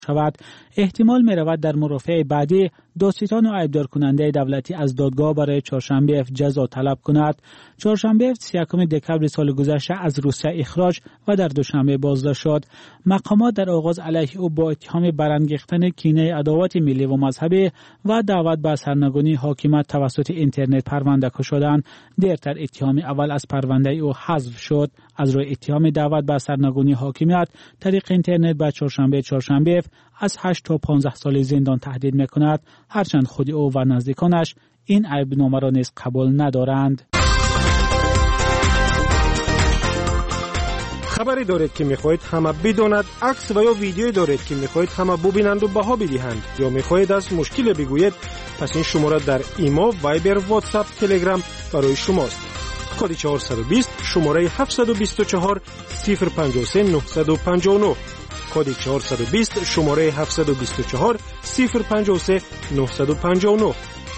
شود، احتمال می‌رود در مرافعه بعدی دادستان و عیبدار کننده دولتی از دادگاه برای چهارشنبه جزا طلب کند. چهارشنبه 31 دکمبر سال گذشته از روسیه اخراج و در دوشنبه بازداشت شد. مقامات در آغاز علیه او با اتهام برانگیختن کینه عداوت ملی و مذهبی و دعوت به سرنگونی حاکمیت توسط اینترنت پرونده شدند. دیرتر اتهام اول از پرونده او حذف شد. از روی اتهام دعوت به سرنگونی حاکمیت طریق اینترنت به چهارشنبه از 8 تا 15 سال زندان تهدید میکند، هرچند خود او و نزدیکانش این عیبنامه را نیز قبول ندارند. خبری دارید که میخواهید همه بداند، عکس و یا ویدیویی دارید که میخواهید همه ببینند و بها بدهند، یا میخواهید از مشکل بگویید، پس این شماره در ایما، وایبر، واتساپ، تلگرام برای شماست. کد 420 شماره 724 053 959. کد 420 شماره 724 053 959.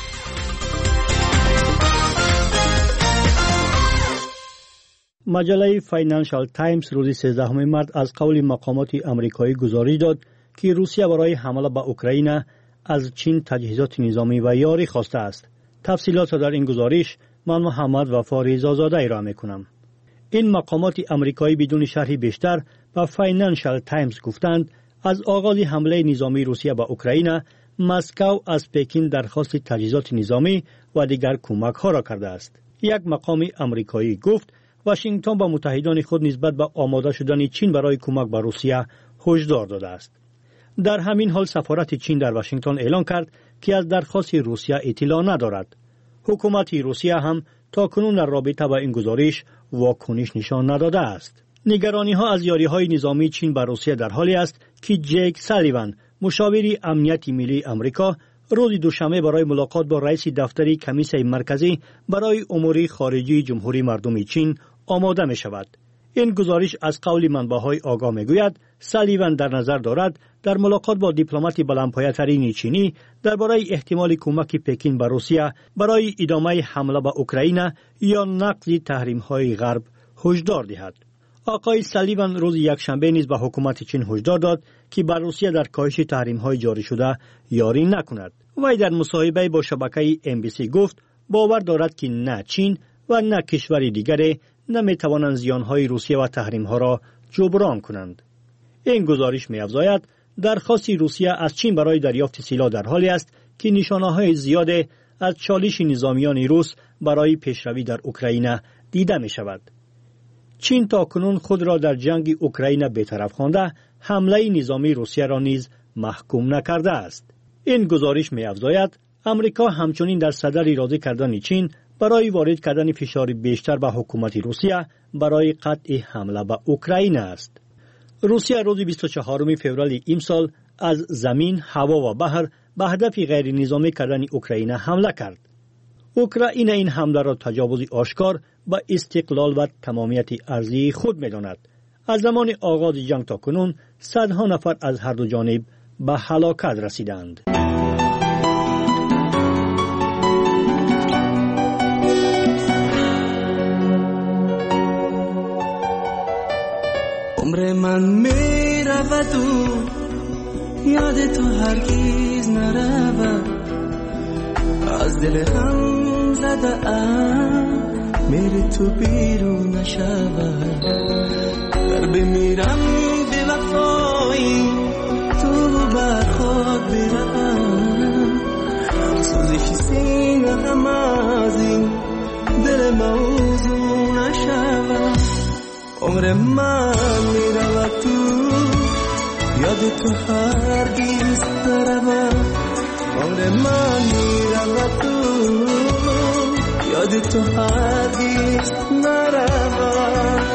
مجله فاینانشال تایمز روز 13 مارس از قول مقامات آمریکایی گزارش داد که روسیه برای حمله به اوکراین از چین تجهیزات نظامی و یاری خواسته است. تفصیلات در این گزارش من محمد وفا رضازاده ارائه می‌کنم. این مقامات آمریکایی بدون شرح بیشتر به فاینانشال تایمز گفتند از آغاز حمله نظامی روسیه به اوکراین، مسکو از پکین درخواست تجهیزات نظامی و دیگر کمک‌ها را کرده است. یک مقام آمریکایی گفت واشنگتن با متحدان خود نسبت به آماده شدن چین برای کمک به روسیه هشدار داده است. در همین حال سفارت چین در واشنگتن اعلام کرد که از درخواست روسیه اطلاع ندارد. حکومت روسیه هم تاکنون در رابطه با این گزارش واکنش نشان نداده است. نگرانی ها از یاری های نظامی چین بر روسیه در حالی است که جیک سالیوان، مشاور امنیت ملی آمریکا، روز دوشنبه برای ملاقات با رئیس دفتر کمیسیون مرکزی برای امور خارجی جمهوری مردم چین آماده می شود. این گزارش از قول منبع‌های آگاه میگوید سالیوان در نظر دارد در ملاقات با دیپلمات بلندپایه‌ترین چینی درباره احتمال کمک پکین به روسیه برای ادامه حمله به اوکراین یا نقض تحریم‌های غرب هشدار دهد. آقای سالیوان روز یکشنبه نیز به حکومت چین هشدار داد که بر روسیه در کاهش تحریم‌های جاری شده یاری نکند. وی در مصاحبه با شبکه MBC گفت باور دارد که نه چین و نه کشور دیگری نمی‌توانند زیان‌های روسیه و تحریم‌ها را جبران کنند. این گزارش می‌افزاید درخواست روسیه از چین برای دریافت سلاح در حالی است که نشانه‌های زیاد از چالش نظامیان روس برای پیشروی در اوکراین دیده می‌شود. چین تاکنون خود را در جنگ اوکراین بی‌طرف خوانده، حمله نظامی روسیه را نیز محکوم نکرده است. این گزارش می‌افزاید آمریکا همچنین در صدد اراده کردن چین برای وارد کردن فشار بیشتر به حکومت روسیه برای قطع حمله به اوکراین است. روسیه روز 24 فوریه امسال از زمین، هوا و بحر به هدف غیر نظامی کردن اوکراین حمله کرد. اوکراین این حمله را تجاوزی آشکار به استقلال و تمامیت ارضی خود می‌داند. از زمان آغاز جنگ تا کنون صدها نفر از هر دو جانب به هلاکت رسیدند. عمر من میرود و یاد تو هرگز نرود، از دل غم زده ام میری تو بیرون نشود. در بمیرم به وفایی تو بر خود برم، سوزش سینه غم از این دل موضوع نشود. عمر من میرود تو یاد تو هرگز نرود. عمر من میرود تو یاد تو هرگز نرود.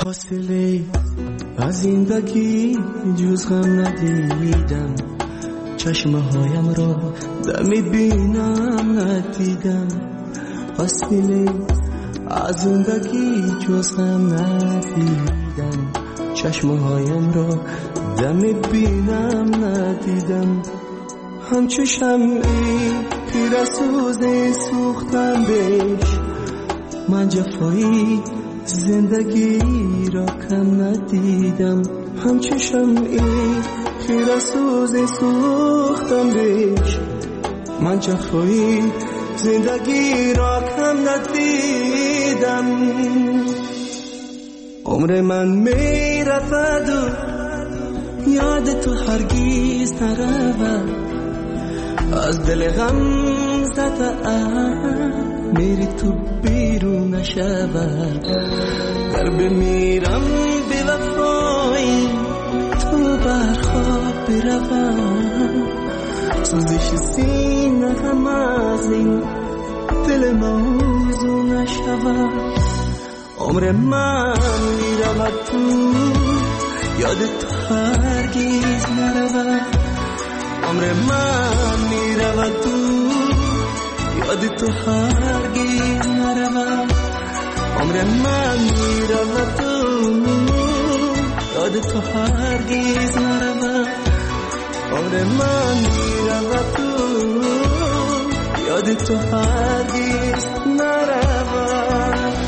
فاصله از زندگی جز غم ندیدم، چشمه هایم را دمی بینم ندیدم. فاصله از زندگی جز غم ندیدم، چشمه هایم را دمی بینم ندیدم. همچو شمعی پیر سوز سوختم بهش، من جفایی زندگی را کم ندیدم. همچو شمعی پیر سوز سوختم بهش، من جفایی زندگی را کم ندیدم. عمر من می رفت و یاد تو هرگیز نرود، از دل غم زده میری تو بیرون نشود. گر بمیرم بی وفایی تو برخواب بروم، سوزش سینه هم از این دل موضوع نشود. عمر من میرود تو یاد تو هرگیز نرود، عمر من میرود تو یاد تو هرگیز نرود. عمر من میرود تو یاد تو هرگیز نرود، عمر من میرود تو یاد تو هرگیز نرود.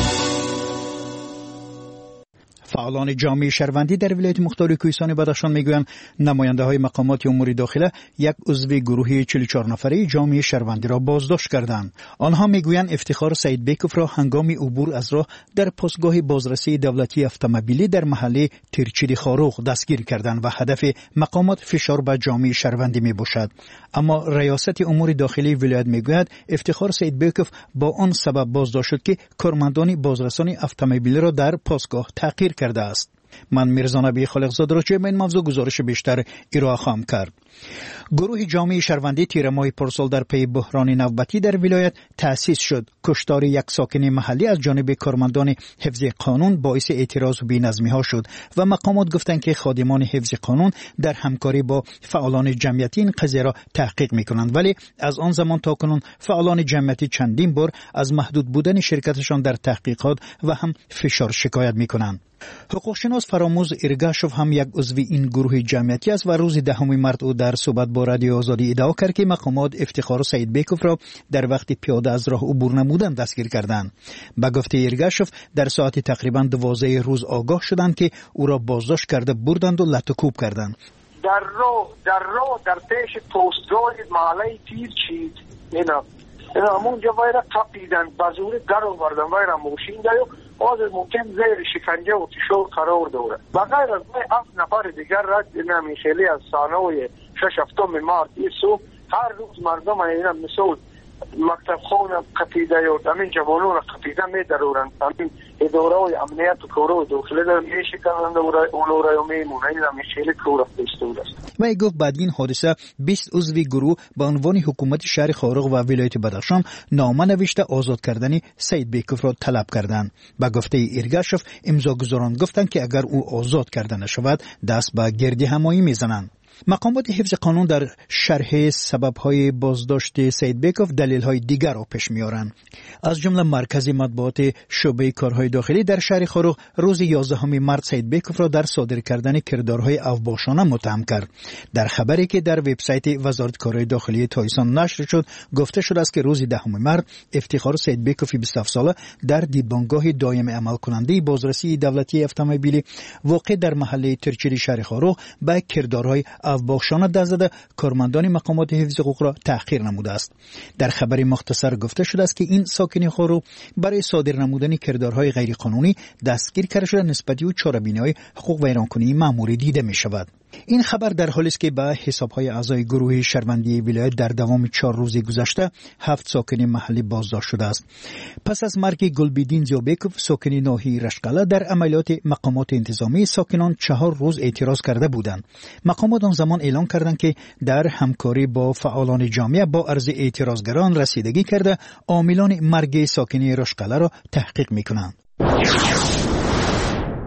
فعالان جامعه شهروندی در ولایت مختار کوهستان بدخشان میگویند نماینده های مقامات امور داخله یک عضو گروه 44 نفره جامعه شهروندی را بازداشت کردند. آنها میگویند افتخار سعید بیکوف را هنگام عبور از راه در پاسگاه بازرسی دولتی اتومبیلی در محله تیرچیری خاروق دستگیر کردند و هدف مقامات فشار بر جامعه شهروندی میباشد. اما ریاست امور داخلی ولایت میگوید افتخار سعید بیکوف با آن سبب بازداشت شد که کارمندان بازرسانی اتومبیلی را در پاسگاه تعقیر کرده است. من میرزا نبی خالقزاده را چه این موضوع گزارش بیشتر ارائه خواهم کرد. گروه جامعه شهروندی تیر ماه پارسال در پی بحران نوبتی در ولایت تأسیس شد. کشتار یک ساکن محلی از جانب کارمندان حفظ قانون باعث اعتراض و بی‌نظمی‌ها شد و مقامات گفتند که خادمان حفظ قانون در همکاری با فعالان جمعیتی این قضیه را تحقیق می‌کنند، ولی از آن زمان تا کنون فعالان جمعیتی چندین بار از محدود بودن شرکتشان در تحقیقات و هم فشار شکایت می‌کنند. حقوقشناس فراموز ارگاشوف هم یک عضو این گروه جمعیتی است و روز 10 مارس او در صحبت با رادیو آزادی ادعا کرد که مقامات افتخار سعید بیکوف را در وقت پیاده از راه عبور نمودن دستگیر کردند. به گفته ارگاشوف در ساعت تقریبا 12 روز آگاه شدند که او را بازداشت کرده بردند و لطوکوب کردند. در راه در پیش پستگاه محله تیرچید اینا همونجا وایرا تپیدن بازور در آوردن وایرا موشین دیو باز ممکن زیر شکنجه و تشور قرار دوره و غیر از 7 نفر دیگر رد نمیخیلی از سانوی 6 مارس ایسو هر روز مردم اینا مثل مکتب خون قطیده و همین جوانون قطیده می درورن همین اداره و امنیت و کورو داخله در میشه کنند اونو را میمونه این همیشه کور استود است. و گفت بعد این حادثه 20 عضو گروه به عنوان حکومت شهر خارق و ولایت بدخشان نامه نوشته آزاد کردن سعید بیکوف را طلب کردند. به گفته ایرگاشوف امضاگزاران گفتند که اگر او آزاد کرده نشود دست به گردی همایی میزنند. مقامات حفظ قانون در شرح سبب‌های بازداشت سعید بیکوف دلیل‌های دیگر را پیش می‌آورند. از جمله مرکز مطبوعات شعبه کارهای داخلی در شهر خاروق روز 11 مارس سعید بیکوف را در صادر کردن کردارهای اوباشانه متهم کرد. در خبری که در وبسایت وزارت کارهای داخلی تایسان نشر شد گفته شده است که روز 10 مارس افتخار سعید بیکوف 27 ساله در دیدبانگاه دائم عمل کننده بازرسی دولتی اتومبیلی واقع در محله ترچیری شهر خاروق به کردارهای اوباشانه دست زده کارمندان مقامات حفظ حقوق را تحقیر نموده است. در خبر مختصر گفته شده است که این ساکن خاروق برای صادر نمودن کردارهای غیرقانونی دستگیر کرده شده نسبتی و چاره‌بینی‌های حقوق ویرانکنی مأموری دیده می شود. این خبر در حالی است که به حساب‌های اعضای گروه شهروندی ولایت در دوام 4 روز گذشته 7 ساکن محلی بازداشت شده است. پس از مرگ گلبدین زیابیکوف ساکن ناحیه رشقله در عملیات مقامات انتظامی ساکنان 4 روز اعتراض کرده بودند. مقامات آن زمان اعلام کردند که در همکاری با فعالان جامعه با عرض اعتراضگران رسیدگی کرده عاملان مرگ ساکنی رشقله را تحقیق می‌کنند.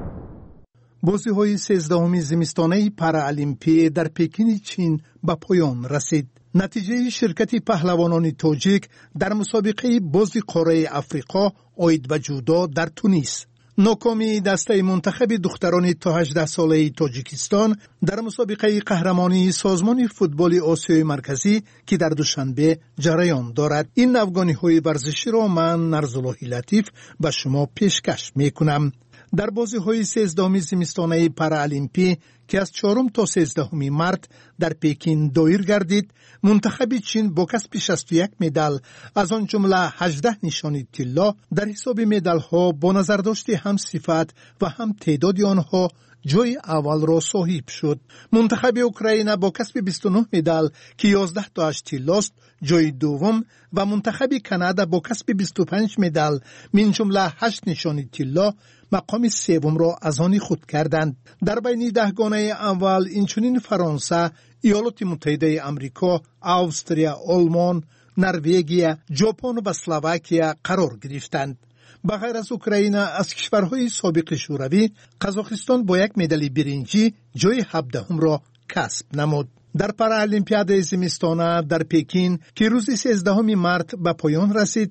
بازی‌های 13 زمستانه پارالیمپی در پکین چین به پایان رسید. نتیجه شرکت پهلوانان تاجیک در مسابقه بازی قاره افریقا عاید به جودو در تونس. ناکامی دسته منتخب دختران تا 18 ساله تاجیکستان در مسابقه قهرمانی سازمان فوتبال آسیای مرکزی که در دوشنبه جریان دارد. این افغانی‌های ورزشی را من نرزالله لطیف به شما پیشکش می‌کنم. در بازی‌های 13 زمستانه پارالیمپی که از 4 تا 13 مارت در پکین دایر گردید، منتخب چین با کسب 61 مدال از آن جمله 18 نشانی طلا در حساب مدال‌ها با نظر داشت هم صفت و هم تعداد آنها جای اول را صاحب شد. منتخب اوکراین با کسب 29 مدال که 11 تاش طلاست جای دوم و منتخب کانادا با کسب 25 مدال من جمله 8 نشانی طلا مقام سوم را از آن خود کردند. در بین 10 گانه اول اینچنین فرانسه، ایالات متحده آمریکا، استرالیا، آلمان، نروژ، ژاپن و اسلواکیه قرار گرفتند. بغیر از اوکراین از کشورهای سابق شوروی، قزاقستان با یک مدال برنجی جای 17 را کسب نمود. در پارالیمپیاد زمستانه در پکین که روز 13 مارت به پایان رسید،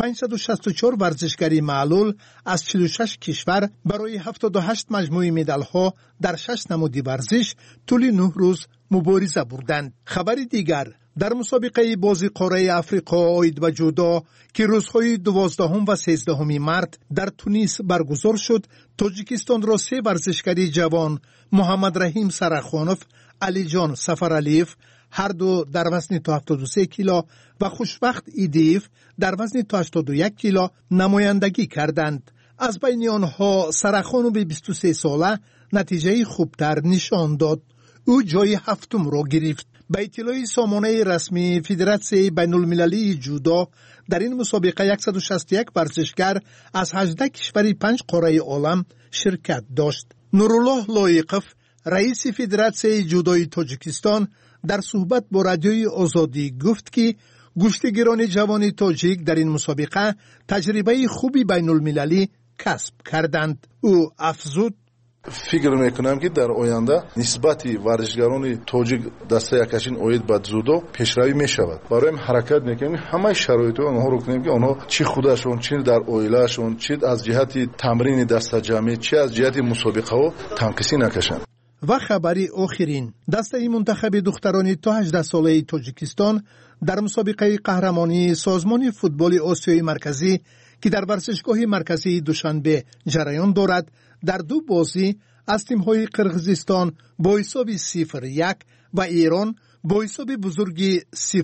564 ورزشکاری معلول از 46 کشور برای 78 مجموعه مدال‌ها در 6 نمود ورزش طول 9 روز مبارزه بردند. خبر دیگر در مسابقه بازی قاره افریقا عاید به جودو که روزهای 12 و 13 مارت در تونس برگزار شد، تاجیکستان را 3 ورزشکاری جوان محمد رحیم سرخانوف، علی جان سفرعلیف هر دو در وزن تا 73 کیلو و خوشبخت ایدیف در وزن تا 81 کیلو نمایندگی کردند. از بین آنها سرخانوف 23 ساله نتیجه خوبتر نشان داد. او جای 7 را گرفت. به اطلاع سامانه رسمی فدراسیون بین المللی جودو در این مسابقه 161 ورزشکار از 18 کشور 5 قاره عالم شرکت داشت. نورالله لایقف رئیس فدراسیون جودوی تاجیکستان در صحبت با رادیوی آزادی گفت که گشتگیران جوان تاجیک در این مسابقه تجربه خوبی بین المللی کسب کردند. او افزود: فکر میکنم که در آینده نسبت ورزشکاران تاجیک دسته یکشین عاید به جودو پیشروی میشود. برای حرکت میکنیم همه شرایط آنها رو کنیم که آنها چی خودشون، چی در عائلهشون، چی از جهت تمرین دسته جمعی، چی از جهت مسابقه ها تنقیسی نکشند. و خبری آخرین، دسته منتخب دختران تا 18 ساله تاجیکستان در مسابقه قهرمانی سازمان فوتبال آسیای مرکزی که در ورزشگاه مرکزی دوشنبه جریان دارد، در 2 بازی از تیم‌های قرقیزستان با حساب 0-1 و ایران با حساب بزرگی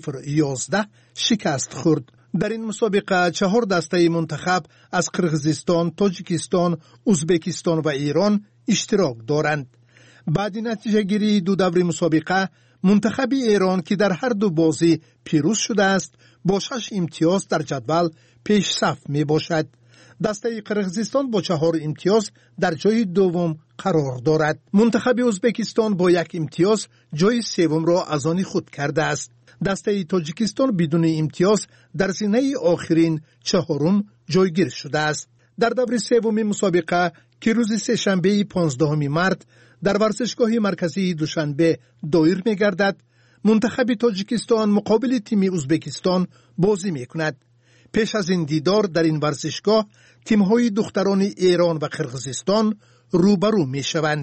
0-11 شکست خورد. در این مسابقه 4 دسته منتخب از قرقیزستان، تاجیکستان، ازبکستان و ایران اشتراک دارند. بعد نتیجه گیری 2 دور مسابقه، منتخب ایران که در هر 2 بازی پیروز شده است با 6 امتیاز در جدول پیش صف می باشد. دسته قرقیزستان با 4 امتیاز در جای دوم قرار دارد. منتخب ازبکستان با 1 امتیاز جای سوم را از آن خود کرده است. دسته تاجیکستان بدون امتیاز در زینه آخرین 4م جایگیر شده است. در دور سوم مسابقه که روز سه‌شنبه 15 مارت در ورزشگاه مرکزی دوشنبه دایر می گردد، منتخب تاجیکستان مقابل تیم ازبکستان بازی می کند. پیش از این دیدار در این ورزشگاه تیم‌های دختران ایران و قرقیزستان روبرو می شوند.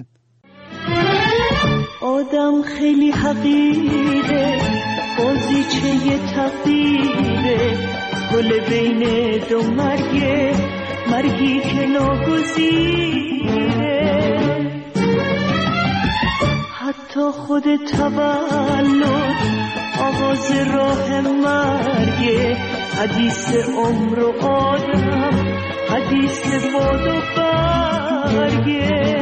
آدم خیلی حقیره، بازیچه تقدیره، گل بین 2 مرگی که ناگزیره. حتی خود تولد آغاز راه مرگه، حدیث عمر و آدم، حدیث باد و برگه.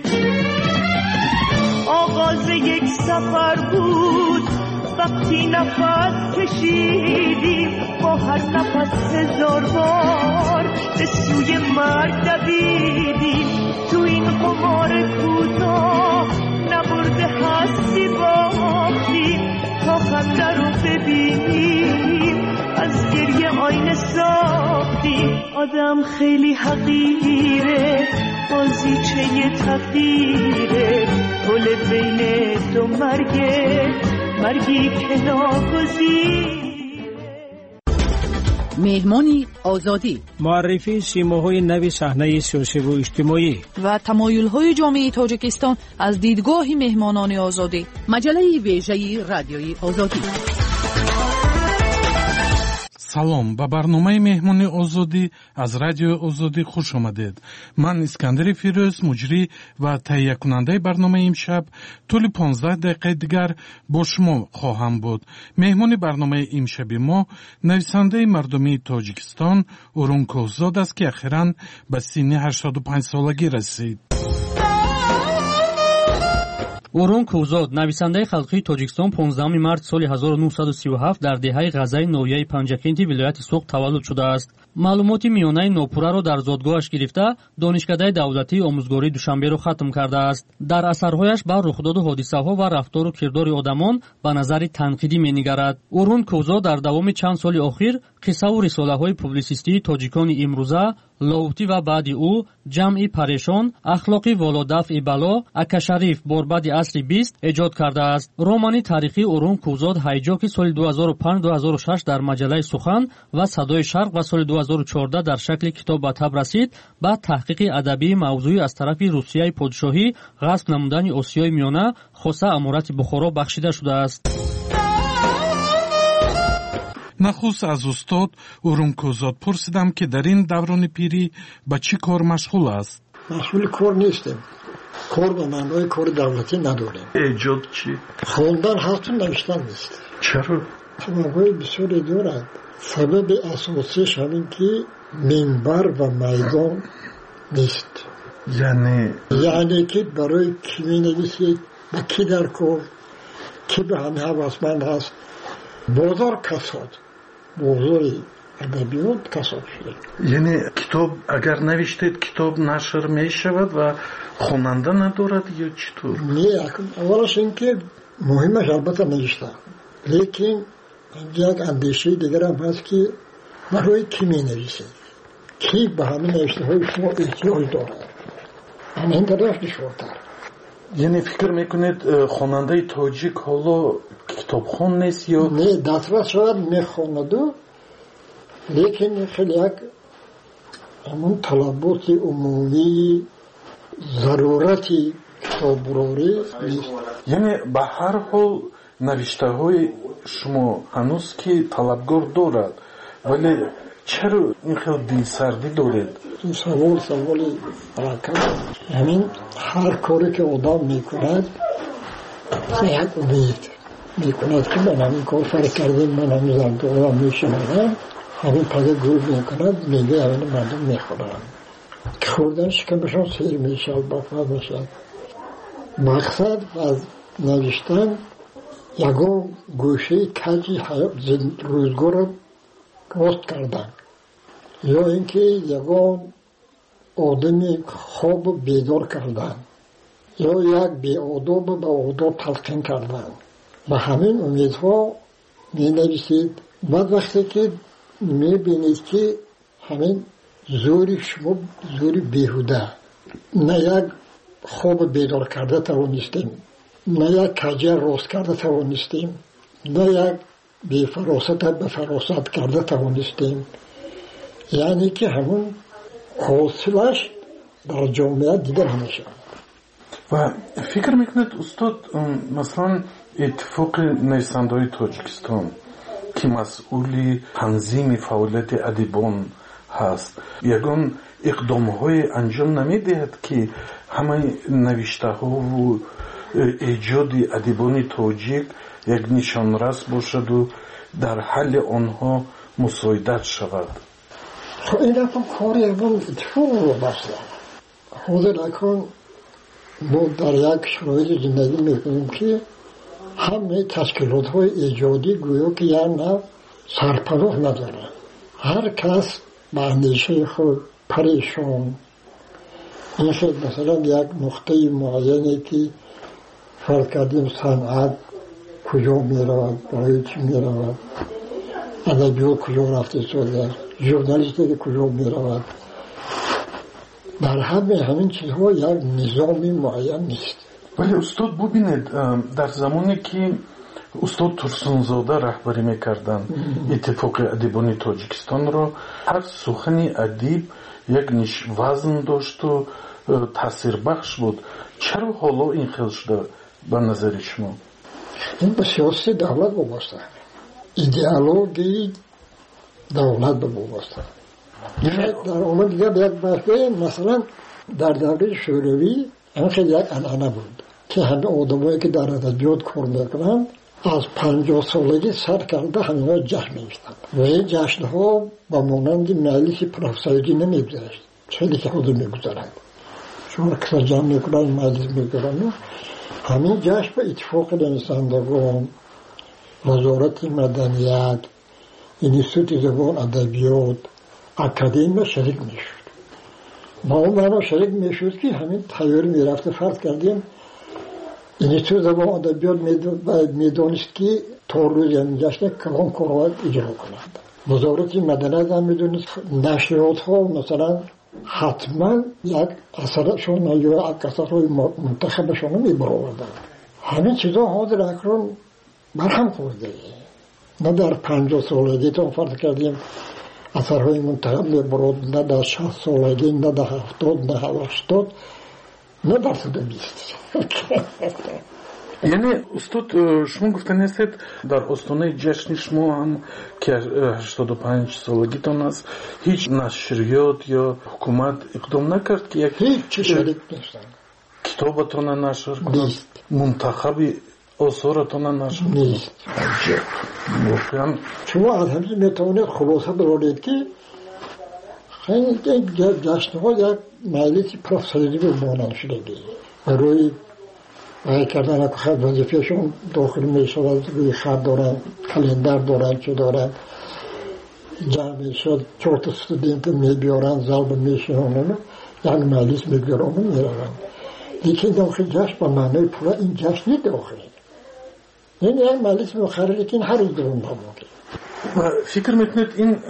آغاز یک سفر بود وقتی نفس کشیدیم، با هر نفس 1000 بار به سوی مرگ دویدیم. تو این قمار کوتاه نبرده هستی باختیم، تا خنده رو ببینیم از گریه آینه ساختیم. آدم خیلی حقیره، بازیچه تقدیره، گل بین دو مرگی که ناگزیره. مهمانی آزادی، معرفی سیماهای نوی صحنه سیاسی و اجتماعی و تمایل‌های جامعه تاجیکستان از دیدگاه مهمانان آزادی. مجله ویژه رادیوی آزادی. салом ба барномаи меҳмони озодӣ аз радиои озодӣ хуш омадед. ман искандари фирӯз, муҷрӣ ва таҳиякунандаи барномаи имшаб тӯли 15 дақиқаи дигар бо шумо хоҳам буд. меҳмони барномаи имшаби мо нависандаи мардумии тоҷикистон Урун Кӯҳзод аст, ки ахиран ба синни 85 солагӣ расид. урун Кӯҳзод нависандаи халқии Тоҷикистон 15 март соли 1937 дар деҳаи Ғазаи ноҳияи Панҷакенти вилояти Суғд таваллуд шудааст. маълумоти миёнаи нопурраро дар зодгоҳаш гирифта, донишкадаи давлатии омӯзгории Душанберо хатм кардааст. дар асарҳояш ба рухдоду ҳодисаҳо ва рафтору кирдори одамон ба назари танқидӣ менигарад. урун Кӯҳзод дар давоми чанд соли охир қиссаву рисолаҳои публисистии тоҷикони имрӯза, ловти ва баъди ӯ, ҷамъи парешон, ахлоқи володафъи бало, акашариф борбади асри 20 эҷод кардааст. романи таърихии урун Кӯҳзод ҳайҷо, ки соли 2005-2006 дар маҷалаи Сухан ва Садои Шарқ ва соли 2014 дар шакли китоб ба таб расид, ба таҳқиқи адабии мавзӯӣ аз тарафи Русияи подшоҳӣ ғасб намудани Осиёи Миёна, хоса амурати Бухоро бахшида шудааст. нахуст аз устод Урун Кӯҳзод пурсидам, ки дар ин даврони пирӣ ба чӣ кор машғул аст. машғули кор нестем. кор ба маънои кори давлатӣ надорем. эҷод чӣ? хондан ҳасту навиштан нест. чаро? сабабҳои бисёре дорад. сабаби асосиш ҳамин ки минбар ва майдон нест. яъне ки барои кӣ менависед, ба кӣ дар кор, кӣ ба ҳамин ҳавасманд ҳаст. бозор касод, бозори адабиёт касод шуда. яъне китоб агар навиштед, китоб нашр мешавад ва хонанда надорад ё чӣ тур? не, аввалаш ин ки муҳимаш албатта навишта, лекин як андешаи дигарам ҳаст ки барои кӣ менависед, кӣ ба ҳамин навиштаҳои шумо эҳтиёҷ дорад. ҳамин дараш душвортар. яъне фикр мекунед хонандаи тоҷик ҳоло китобхон нест ё? не, дастрас шояд мехонаду, лекин хеле як ҳамон талаботи умумии зарурати китоброрӣ нест. яъне ба ҳар ҳол навиштаҳои шумо ҳанӯз ки талабгор дорад, вале чаро ин хел дилсардӣ доред? саволи ракам. ҳамин ҳар коре ки одам мекунад як умед мекунад ки ман ҳамин кор фарқ кардем, ман ҳамин зардоам мешавам, ҳамин паза гӯр мекунад, мегаи ҳамин мардум мехӯранд. хӯрдан шикамашон сер мешавад, бафад мешавад. мақсад аз навиштан ягон гӯшаи каҷи рӯзгорро рост кардан, ё ин ки ягон одами хобу бедор кардан, ё як беодобу ба одоб талқин кардан. ба ҳамин умедҳо менависед. баъд вақте ки мебинед ки ҳамин зӯри шумо зӯри беҳуда, на як хобу бедор карда тавонистем, на як каҷа рост карда тавонистем, на як бефаросата ба фаросат карда тавонистем, яъне ки ҳамон ҳосилаш дар ҷомеа дида намешавад. ва фикр мекунед устод, масалан иттифоқи нависандаҳои Тоҷикистон ки масъули танзими фаъолияти адибон ҳаст, ягон иқдомҳое анҷом намедиҳад ки ҳамаи навиштаҳову эҷоди адибони тоҷик як нишонрас бошаду дар ҳалли онҳо мусоидат шавад? این رقم کاری اول اتفاق رو بستن. حاضر اکن ما در یک شرایط زندگی میکنیم که همه تشکیلات های ایجادی گویا که یه نه سرپناه ندارن. هر کس به اندیشه خود پریشان. این خیلی مثلا یک نقطه معینی که فرق کردیم صنعت کجا میرود، برای چی میرود، ادبیات کجا رفته شده، ژورنالیستی که کجا میرود. در همین چیزها یک نظامی معین نیست. ولی استاد ببینید در زمانی که استاد ترسونزاده رهبری میکردن اتفاق ادیبانی تاجیکستان را، هر سخن ادیب یک وزن داشت و تاثیر بخش بود. چرا حالا این خیلی شده به نظر شما؟ این به سیاست دولت وابسته، ایدئولوژی دولت وابسته. در اومد دیگه یک بحثه، مثلا در دوره شوروی این خیلی یک انعنه بود که همه آدمایی که در ادبیات کار میکنند از 50 سالگی سر کرده همه جشن می‌گرفتند و این جشن‌ها با مانند مجلس پروفسوری نمی‌گذشت، خیلی که خود می‌گذارند. چون که جمع می‌کنن مجلس می‌گذارند. همین جشن به اتفاق نویسندگان، وزارت مدنیت، انستیتوت زبان ادبیات، اکادمی شریک می‌شد. ما اون شریک می‌شد که همین تیاری می‌رفت. فرض کردیم انستیتوت زبان ادبیات می‌دانست که تا روز این جشن کلام کارآمد اجرا کنند. وزارت مدنیت هم می‌دونست نشریات‌ها مثلا حتما یک اثرشون یا یک اثرهای منتخبشون رو می‌برآوردند. همین چیزا حاضر اکنون برهم خورده. نه در 50 سالگی تا فرض کردیم اثرهای منتخب می‌برد، نه در 60 سالگی، نه در 70، نه 80، نه در 120. یعنی استاد شما گفتن هستید در آستانه جشن شما هم که 85 سالگیتان است هیچ نشریات یا حکومت اقدام نکرد که هیچ شریک نیستن، کتابتان نشر کنند، منتخب آثارتان نشر نیست. شما از همین میتوانید خلاصه برارید که خیلی جشن‌ها یک مجلس پروفسوری به مانند شدگی برای کردن خط وظیفهشون داخل میشود، روی خط دارن، کلندر دارن، چه دارن، جمع میشد 4 تا استودنت میبیارن، ضرب میشونن، یعنی مجلس میبیارن و میرن. لیکن داخل جشن با معنای پورا این جشن نیست داخلی. این یک مجلس مخرری که هر روز درون نموده. و فکر میکنید این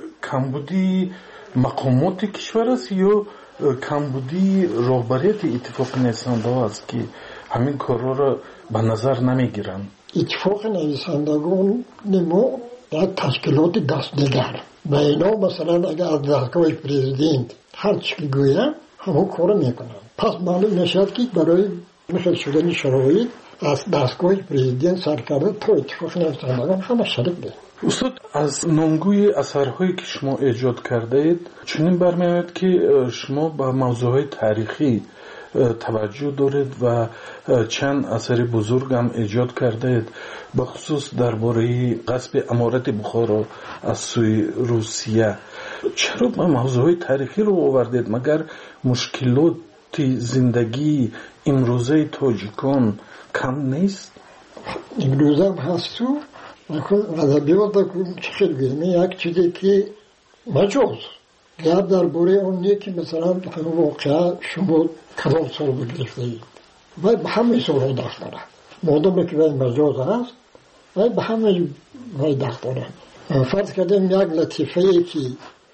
کمبودی مقامات کشور است یا کمبودی رهبریت اتفاق نویسندگان است که همین کارا را به نظر نمیگیرن؟ اتفاق نویسندگان نمو یک تشکیلات دستنگر و اینا مثلا اگر از دستگاه پرزیدنت هر چی که گوید همون کار میکنن. پس معلوم نشد که برای مثل شدن شرایط از دستگاه پرزیدنت سر کرده تا اتفاق نویسندگان همه شریک بود. استاد از نامگوی اثرهایی که شما ایجاد کرده اید چنین برمی‌آید که شما به موضوعهای تاریخی توجه دارید و چند اثر بزرگ هم ایجاد کرده اید، به خصوص درباره غصب امارت بخارا از سوی روسیه. چرا به موضوعهای تاریخی رو آوردید؟ مگر مشکلات زندگی امروزه تاجیکان کم نیست؟ امروزه هم هست تو ادبیات چه بگیم یک چیزی که مجاز گپ درباره اون نیه که مثلا همون واقعا شما کدام سال بگرفته اید و به همه سالها دست دارن مادام که باید مجاز هست و به همه باید دست دارن. فرض کردیم یک لطیفه ای که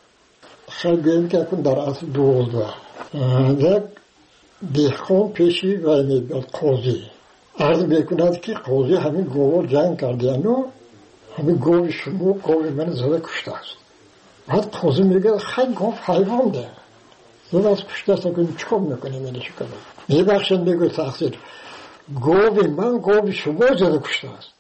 خیلی گویم که اکن در اصل 12 یک دهقان پیشی و میبید قاضی عرض میکند که قاضی همین گوار جنگ کردین و همین گوی شما گوی من زده کشته است. بعد قاضی میگه خیلی گوی حیوان ده زده از کشته است کنیم چکار میکنیم اینه چی کنیم میبخشن میگه تقصیر گوی من گوی شما زده کشته است.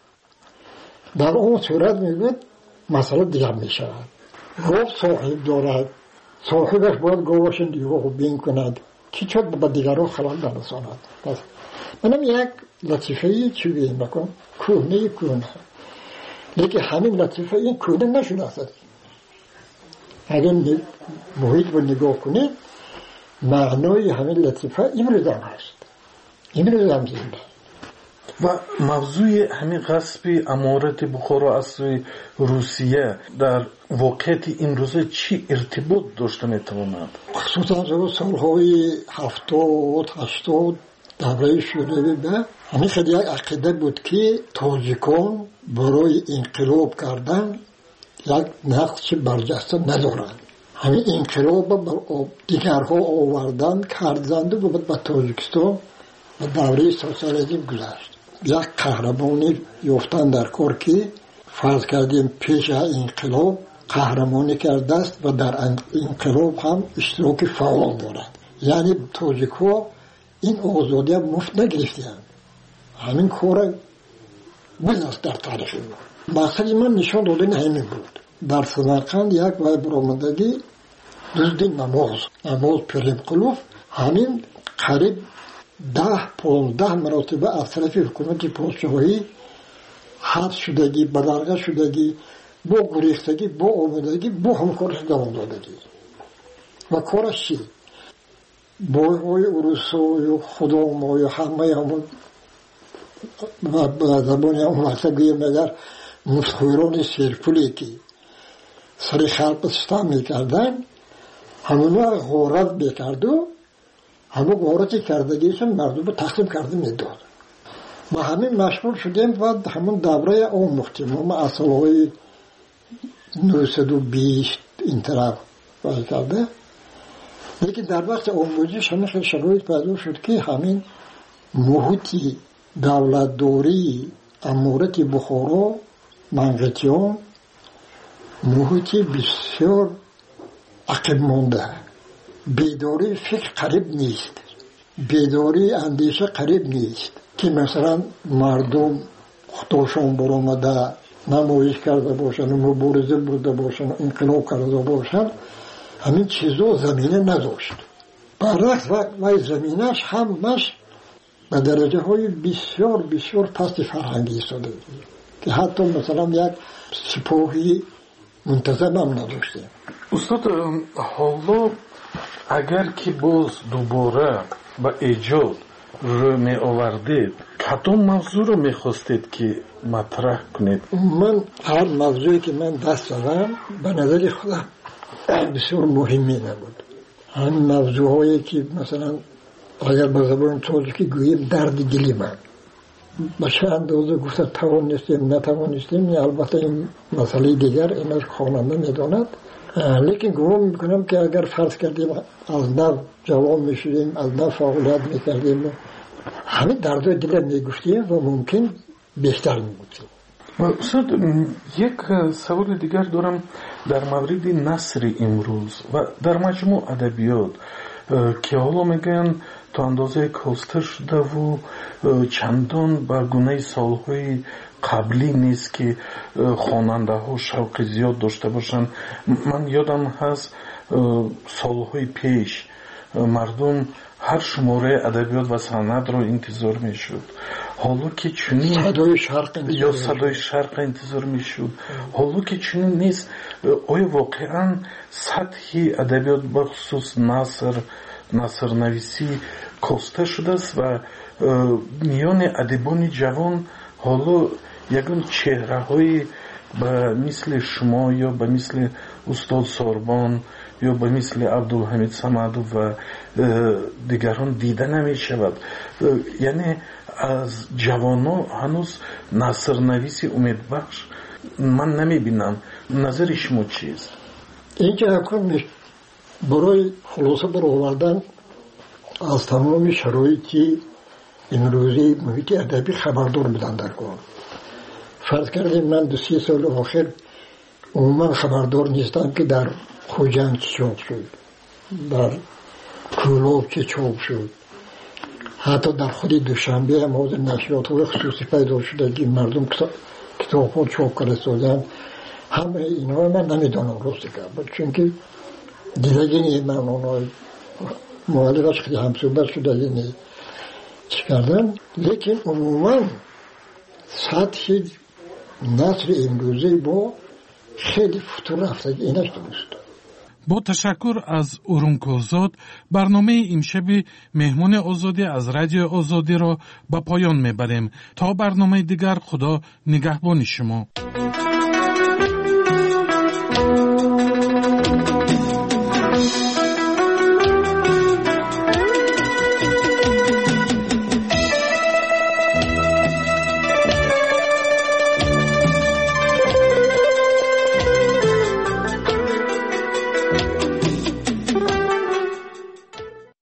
در اون صورت میگه مسئله دیگر میشود. گوی صاحب دارد، صاحبش باید گویش دیگه بین کند که چود با دیگران خلال برساند. منم یک لطیفه چی بیم بکن کونه لیکن همین لطیفه این کونه نشون است. اگر محیط رو نگاه کنید معنای همین لطیفه امروز هم هست، امروز هم زنده. و موضوع همین غصب امارت بخارا از سوی روسیه در واقعیت این روزه چی ارتباط داشته میتواند؟ خصوصا سالهای 70-80 دوره شوروی به همین خیلی یک عقیده بود که تاجیکان برای انقلاب کردن یک نقش برجسته ندارند. همین انقلاب دیگرها آوردن کردند و به تاجیکستان و دوره سوسیالیسم گذشت. یک قهرمانی یافتن در کار که فرض کردیم پیش انقلاب قهرمانی کرده است و در انقلاب هم اشتراک فعال دارد. یعنی تاجیک ها این آزادی مفت نگرفتند. همین کار بود است در تاریخ ما. مقصد من نشان دادن همین بود. در سمرقند یک وای برآمدگی دزد نماز پریم همین قریب 10-15 مرتبه از طرف حکومت پادشاهی حبس شدگی، بدرگاه شدگی، با گریختگی، با آمدگی، با همکارش دوام دادگی. و کارش چی؟ بایهای اروسا و خدام و همه همون و زبان همون وقتا گویم اگر مفتخوران سیرپولی که سر خلق ستم میکردن همونها غارت بکرد و همون غارتی کردگیشون مردم رو تقسیم کرده میداد. ما همین مشغول شدیم و همون دوره آموختیم. ما اصلهای 920 این طرف باید کرده. لیکن در وقت آموزش همین خیلی شرایط پیدا شد که همین محیط دولتداری امارت بخارا منقطیان محیط بسیار عقب مانده، بیداری فکر قریب نیست، بیداری اندیشه قریب نیست که مثلا مردم خودشان برآمده نمایش کرده باشند، مبارزه برده باشند، انقلاب کرده باشند، همین چیزا زمینه نداشت. برعکس و زمینش همش به درجه های بسیار بسیار پست فرهنگی ایستاده که حتی مثلا یک سپاهی منتظم هم نداشته. استاد، حالا اگر که باز دوباره به ایجاد رو می آوردید کدام موضوع رو می خواستید که مطرح کنید؟ من هر موضوعی که من دست زدم به نظر خودم بسیار مهمی نبود. همین موضوع هایی که مثلا اگر به زبان تاجیکی گوییم درد دلی من به چه اندازه گفته توانستیم نتوانستیم، البته این مسئله دیگر اینش خواننده میداند. لیکن گمان میکنم که اگر فرض کردیم از نو جوان میشدیم، از نو فعالیت میکردیم، همین دردهای دل میگفتیم و ممکن بهتر میبودیم. استاد، یک سوال دیگر دارم در مورد نثر امروز و در مجموع ادبیات که حالا میگن تا اندازه کاسته شده و چندان به گونه سالهای قبلی نیست که خواننده ها شوق زیاد داشته باشن. من یادم هست سالهای پیش مردم هر شماره ادبیات و سند رو انتظار میشد. حالا که چنین صدای شرق انتظار میشد، حالا که چنین نیست، آیا واقعا سطح ادبیات بخصوص نثر نویسی کاسته شده است و میان ادیبان جوان حالا یگان چهره های به مثل شما یا به مثل استاد ساربان یا به مثل عبدالحمید صمدو و دیگران دیده نمی شود؟ یعنی از جوانان هنوز نثر نویسی امیدبخش من نمی بینم. نظر شما چیست؟ اینکه حکم برای خلاصه برآوردن از تمام شرایطی امروزی محیط ادبی خبردار بدن در کار. فرض کردیم من 2-3 سال آخر عموما خبردار نیستم که در خوجند چه چاپ شد، در کولاب چه چاپ شد، حتی در خود دوشنبه هم حاضر نشریات های خصوصی پیدا شده که مردم کتاب ها چاپ کرده سازند. همه اینها من نمیدانم راست که چون که دیدگی نیست من اونها معلقش خیلی همصحبت شده یعنی چی کردن. لیکن عموما سطح نثر امروزی با خیلی فتور رفته اینش درست. با تشکر از اورونکوزاد برنامه امشب مهمون آزادی از رادیو آزادی را به پایان میبریم. تا برنامه دیگر خدا نگهبان شما.